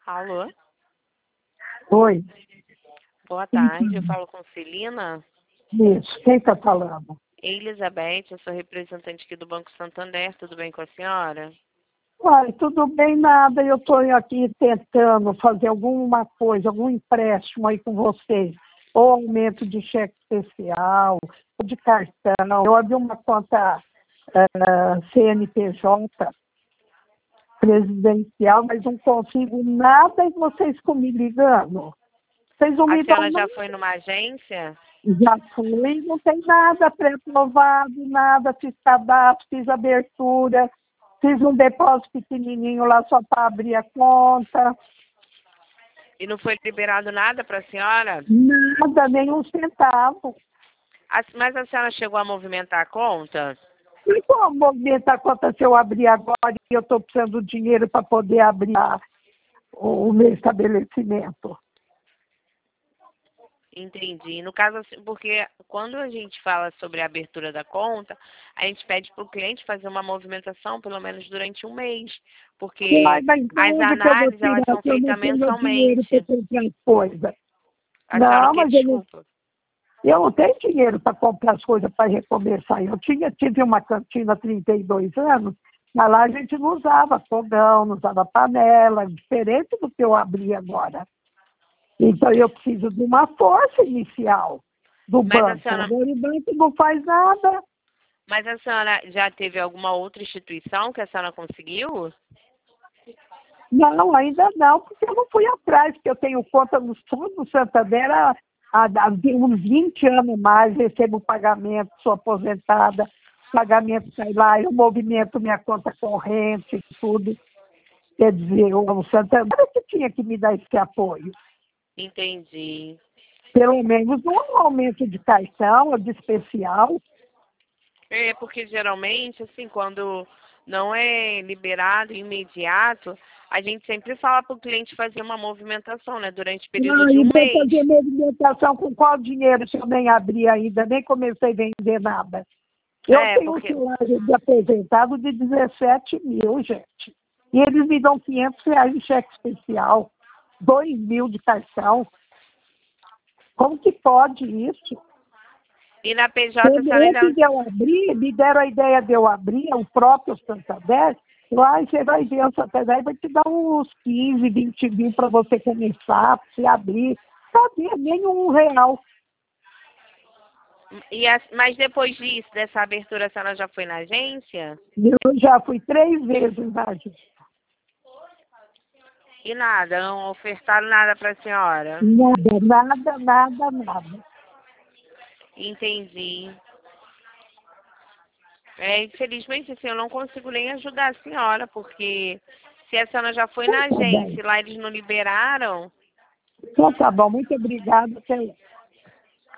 Alô? Oi, Boa tarde, eu falo com Celina. isso. Quem está falando? Elizabeth, eu sou representante aqui do Banco Santander, tudo bem com a senhora? Olha, tudo bem, nada. Eu estou aqui tentando fazer alguma coisa, algum empréstimo aí com vocês. Ou aumento de cheque especial, ou de cartão. Eu abri uma conta CNPJ presidencial, mas não consigo nada e vocês ficam me ligando. Vocês não A me dão senhora já nada. foi numa agência? Já fui, não tem nada pré-aprovado, nada, fiz cadastro, fiz abertura, fiz um depósito pequenininho lá só para abrir a conta. E não foi liberado nada para a senhora? Nada, nem um centavo. Mas a senhora chegou a movimentar a conta? E como movimentar a conta se eu abrir agora e eu estou precisando de dinheiro para poder abrir o meu estabelecimento? Entendi. No caso, assim, porque quando a gente fala sobre a abertura da conta, a gente pede para o cliente fazer uma movimentação pelo menos durante um mês, porque Mas as onde que eu vou análises elas tirar são se eu feitas não tenho dinheiro para mensalmente. comprar as coisas? A senhora o Não, quê? mas Desculpa. eu não tenho dinheiro para comprar as coisas para recomeçar. Tive uma cantina há 32 anos, mas lá a gente não usava fogão, não usava panela, diferente do que eu abri agora. Então eu preciso de uma força inicial do Mas a banco. senhora, Agora o banco não faz nada. mas a senhora já teve alguma outra instituição que a senhora conseguiu? Não, ainda não, porque eu não fui atrás, porque eu tenho conta no Sul, no Santander, há uns 20 anos mais, recebo pagamento, sou aposentada, pagamento sai lá, eu movimento minha conta corrente, tudo. Quer dizer, o Santander é que tinha que me dar esse apoio. Entendi. Pelo menos um aumento de cartão ou de especial. É porque geralmente, assim, quando não é liberado imediato, a gente sempre fala para o cliente fazer uma movimentação, né, durante o período Ah, de e um vou mês. fazer movimentação com qual dinheiro se eu nem abri ainda, nem comecei a vender nada. Eu É, tenho um porque salário de aposentado de 17 mil, gente. E eles me dão R$ 500 de cheque especial, 2 mil de cartão. Como que pode isso? e na PJ a Quando senhora ainda antes não... de eu abrir, me deram a ideia de eu abrir, o próprio Santander, lá você vai ver, o Santander vai te dar uns 15, 20 mil para você começar, para você abrir. Sabia, nem R$ 1. Mas depois disso, dessa abertura, a senhora já foi na agência? Eu já fui 3 vezes na agência. E nada, não ofertaram nada para a senhora? Nada, nada, nada, nada. Entendi. É, infelizmente, assim, eu não consigo nem ajudar a senhora, porque se a senhora já foi Então na tá bom. agência e lá eles não liberaram, Então tá bom, muito obrigada. Até